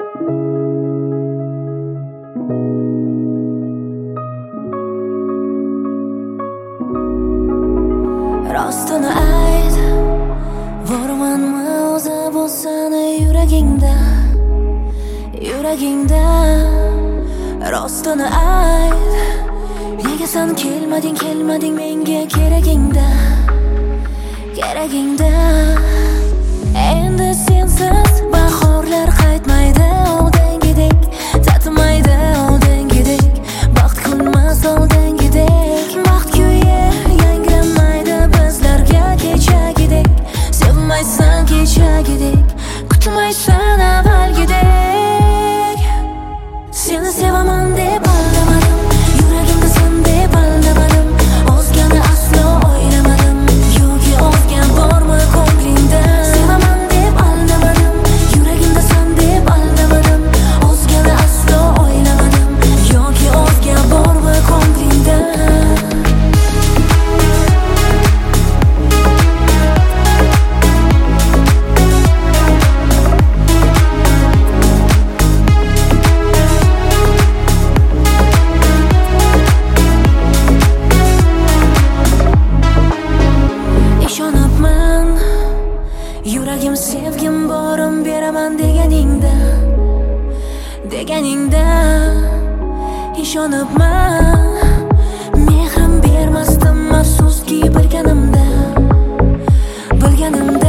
Rostini ayt, bormanmi o'zi bu seni yuragingda, yuragingda. Rostini ayt, nega sen kelmading menga keragingda, keragingda. Endi sensiz bahorlar qaytmaydi oldingidek, tatmaydi oldingidek, baxt kunmas oldingidek. Baxt kuyi yangramaydi bizlarga kechagidek, sevmaysan kechagidek, kutmaysan avvalgidek. Seni sevaman deb aldamadim, yuragimda sen deb aldamadim, o'zgani aslo o'ylamadim, yo'qi o'zgan bormi ko'nglingda. Sevaman deb aldamadim, yuragimda sen deb aldamadim, o'zgani aslo o'ylamadim, yo'qi o'zgan bormi ko'nglingda. Yuragim sevgim borim beraman deganingda, deganingda ishonibman. Mehrim bermasdim afsuski bilganimda, bilganimda.